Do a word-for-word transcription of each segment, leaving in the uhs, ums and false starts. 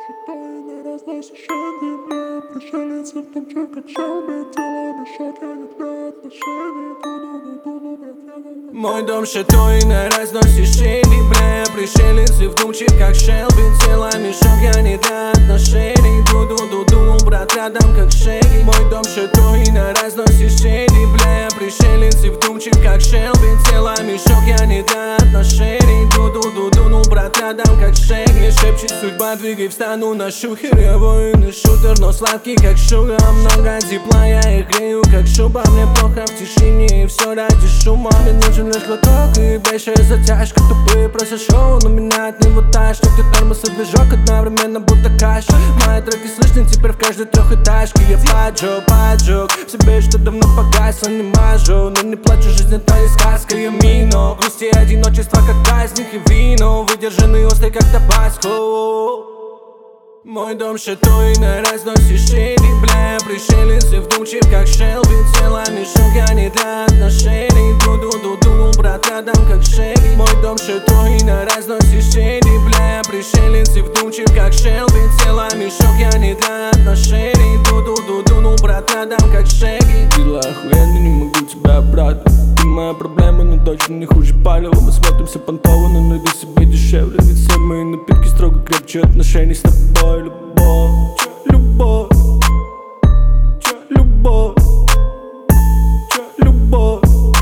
Тайны разносишь меня. Пришелец в том, что как шелби. Делами шаг, я не для отношений. Ду-ду-ду-ду-ду, брат, я не. Мой дом шатой, на разносишь шейди, бля. Пришелец и вдумчив, как Шелби. Делами шаг, я не для отношений. Ду-ду-ду-ду, брат, рядом как шейди. Мой дом шатой, на разносишь шейди, бля. Пришелец и вдумчив, как Шелби. Делами шаг, я не для отношений. Ду-ду-ду-ду, ну, брат, рядом как шейди. Мне шепчет судьба, двигай, встану на шухер. Я воин и шутер, но сладкий как шуга. Много тепла, я их грею как шуба. Мне плохо в тишине и все ради шума. Мне нужен лишь глоток и большая затяжка. Тупые просят шоу, но меня от него тащит. Где тормоз и движок одновременно будто каша. Мои треки слышны теперь в каждой трехэтажке. Я поджег, поджег в себе, что давно погасло, не мажу. Но не плачу, жизнь это не сказка, я мино. Грусти одиночество, как праздник и вино. Выдержанный острый, как табаско. Мой дом шатой, на разносишь шейди, бля. Пришелец и вдумчив, как Шелби. Телами шаг, я не для отношений. Ду-ду-ду-ду, брат, рядом как шейди. Мой дом шатой, на разносишь шейди, бля. Пришелец и вдумчив, как Шелби. Телами шаг, я не для отношений. Ду-ду-ду-ду, ну, брат, рядом как шейди. Дела охуенно, не могу тебя обратно. Ты моя проблема, но точно не хуже палева. Мы смотримся понтово, но найди себе дешевле. Ведь все мои напитки строго крепче отношений с тобой. Любовь, любовь, любовь, любовь.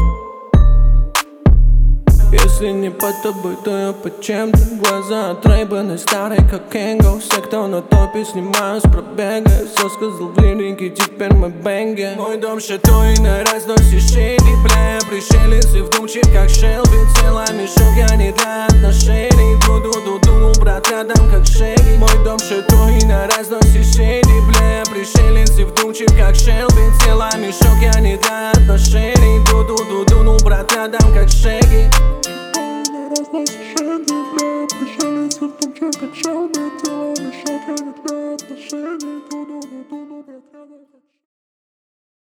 Если не по тобой, то я под чем-то. Глаза от Рейбана, старый как Кэнго. Все, кто на топе, снимаю с пробега. Все сказал в лирике, теперь мы бэнги. Мой дом шатой, на разносишь шейди, бля. Пришелец и вдумчив, как Шелби. Телами шаг, я не для отношений. Ду-ду-ду-ду, брат, рядом как шейди. Мой дом шатой, на разносишь шейди, бля. Пришелец и вдумчив, как Шелби. Телами шаг, я не для отношений. Ду-ду-ду-ду, ну, брат, рядом как шейди. Разносишь шейди, бля. Пришелец в том, что как Шелби. Делами шаг, я не для отношений. Ду-ду-ду-ду, брат, я не.